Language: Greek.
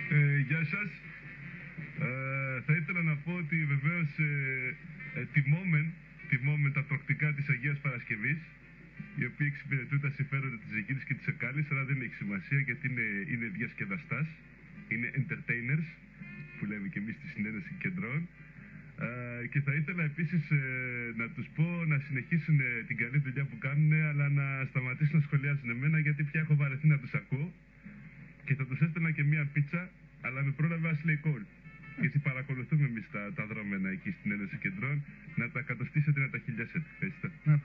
Γεια σας. Θα ήθελα να πω ότι βεβαίως τιμόμεν τα τροκτικά της Αγίας Παρασκευής, οι οποίοι εξυπηρετούν τα συμφέροντα της Αιγίνης και της Εκάλης, αλλά δεν έχει σημασία γιατί είναι διασκεδαστάς, είναι entertainers, που λέμε και εμείς στη Συνένεση Κεντρών. Και θα ήθελα επίσης να τους πω να συνεχίσουν την καλή δουλειά που κάνουν, αλλά να σταματήσουν να σχολιάζουν εμένα, γιατί πια έχω βαρεθεί να τους ακούω και θα τους έστελνα και μία πίτσα, αλλά με πρόλαβε ο Ashley Cole. Γιατί παρακολουθούμε εμείς τα δρόμενα εκεί στην Ένωση Κεντρών, να τα κατοστήσετε, να τα χιλιάσετε.